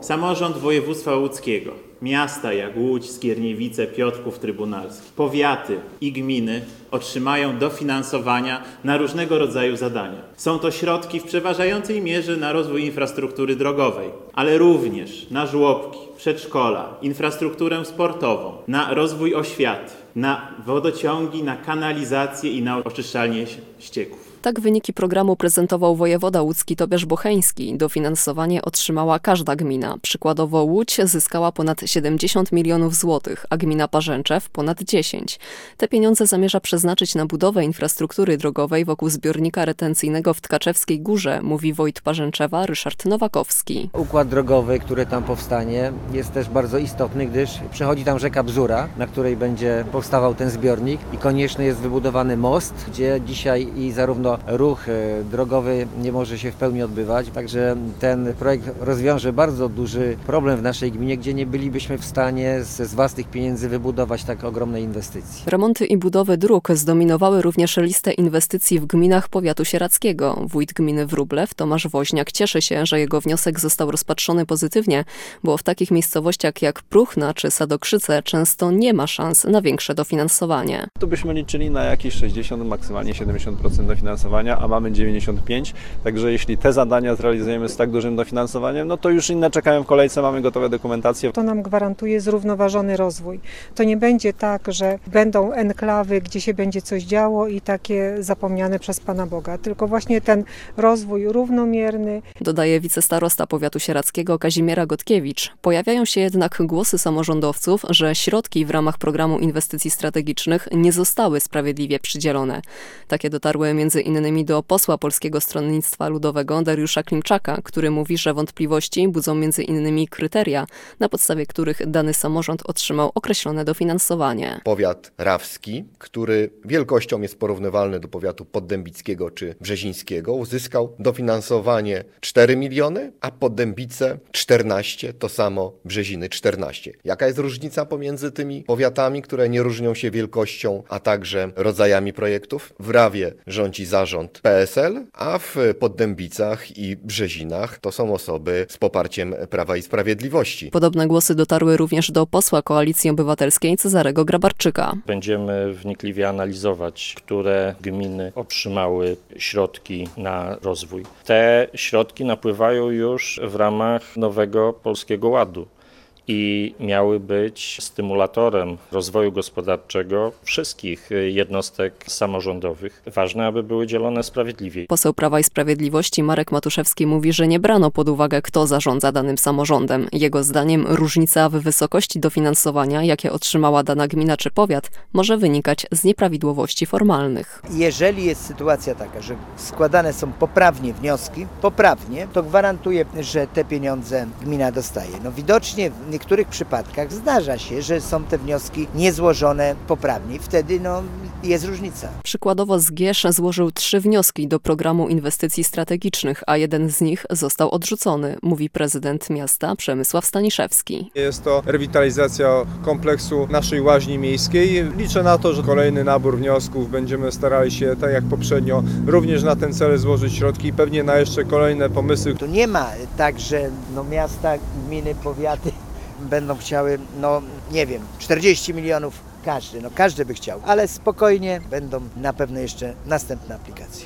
Samorząd województwa łódzkiego, miasta jak Łódź, Skierniewice, Piotrków Trybunalski, powiaty i gminy otrzymają dofinansowania na różnego rodzaju zadania. Są to środki w przeważającej mierze na rozwój infrastruktury drogowej, ale również na żłobki, przedszkola, infrastrukturę sportową, na rozwój oświaty, na wodociągi, na kanalizację i na oczyszczalnię ścieków. Tak wyniki programu prezentował wojewoda łódzki Tobiasz Bocheński. Dofinansowanie otrzymała każda gmina. Przykładowo Łódź zyskała ponad 70 milionów złotych, a gmina Parzęczew ponad 10. Te pieniądze zamierza przeznaczyć na budowę infrastruktury drogowej wokół zbiornika retencyjnego w Tkaczewskiej Górze, mówi wójt Parzęczewa Ryszard Nowakowski. Układ drogowy, który tam powstanie, jest też bardzo istotny, gdyż przechodzi tam rzeka Bzura, na której będzie powstawał ten zbiornik i konieczny jest wybudowany most, gdzie dzisiaj i zarówno ruch drogowy nie może się w pełni odbywać. Także ten projekt rozwiąże bardzo duży problem w naszej gminie, gdzie nie bylibyśmy w stanie z własnych pieniędzy wybudować tak ogromnej inwestycji. Remonty i budowy dróg zdominowały również listę inwestycji w gminach powiatu sieradzkiego. Wójt gminy Wróblew Tomasz Woźniak cieszy się, że jego wniosek został rozpatrzony pozytywnie, bo w takich miejscowościach jak Pruchna czy Sadokrzyce często nie ma szans na większe dofinansowanie. Tu byśmy liczyli na jakieś 60, maksymalnie 70% dofinansowania, a mamy 95%. Także jeśli te zadania zrealizujemy z tak dużym dofinansowaniem, no to już inne czekają w kolejce, mamy gotowe dokumentacje. To nam gwarantuje zrównoważony rozwój. To nie będzie tak, że będą enklawy, gdzie się będzie coś działo i takie zapomniane przez Pana Boga, tylko właśnie ten rozwój równomierny. Dodaje wicestarosta powiatu sieradzkiego Kazimiera Gotkiewicz. Pojawiają się jednak głosy samorządowców, że środki w ramach programu inwestycji strategicznych nie zostały sprawiedliwie przydzielone. Takie dotarły między innymi do posła Polskiego Stronnictwa Ludowego Dariusza Klimczaka, który mówi, że wątpliwości budzą między innymi kryteria, na podstawie których dany samorząd otrzymał określone dofinansowanie. Powiat rawski, który wielkością jest porównywalny do powiatu poddębickiego czy brzezińskiego, uzyskał dofinansowanie 4 miliony, a Poddębice 14, to samo Brzeziny 14. Jaka jest różnica pomiędzy tymi powiatami, które nie różnią się wielkością, a także rodzajami projektów? W Rawie rządzi zarząd PSL, a w Poddębicach i Brzezinach to są osoby z poparciem Prawa i Sprawiedliwości. Podobne głosy dotarły również do posła Koalicji Obywatelskiej Cezarego Grabarczyka. Będziemy wnikliwie analizować, które gminy otrzymały środki na rozwój. Te środki napływają już w ramach nowego Polskiego Ładu i miały być stymulatorem rozwoju gospodarczego wszystkich jednostek samorządowych. Ważne, aby były dzielone sprawiedliwie. Poseł Prawa i Sprawiedliwości Marek Matuszewski mówi, że nie brano pod uwagę, kto zarządza danym samorządem. Jego zdaniem różnica w wysokości dofinansowania, jakie otrzymała dana gmina czy powiat, może wynikać z nieprawidłowości formalnych. Jeżeli jest sytuacja taka, że składane są poprawnie wnioski, to gwarantuję, że te pieniądze gmina dostaje. No widocznie w niektórych przypadkach zdarza się, że są te wnioski niezłożone poprawnie. Wtedy jest różnica. Przykładowo Zgierz złożył 3 wnioski do programu inwestycji strategicznych, a jeden z nich został odrzucony, mówi prezydent miasta Przemysław Staniszewski. Jest to rewitalizacja kompleksu naszej łaźni miejskiej. Liczę na to, że kolejny nabór wniosków będziemy starali się, tak jak poprzednio, również na ten cel złożyć środki i pewnie na jeszcze kolejne pomysły. Tu nie ma tak, że miasta, gminy, powiaty będą chciały, 40 milionów każdy by chciał, ale spokojnie będą na pewno jeszcze następne aplikacje.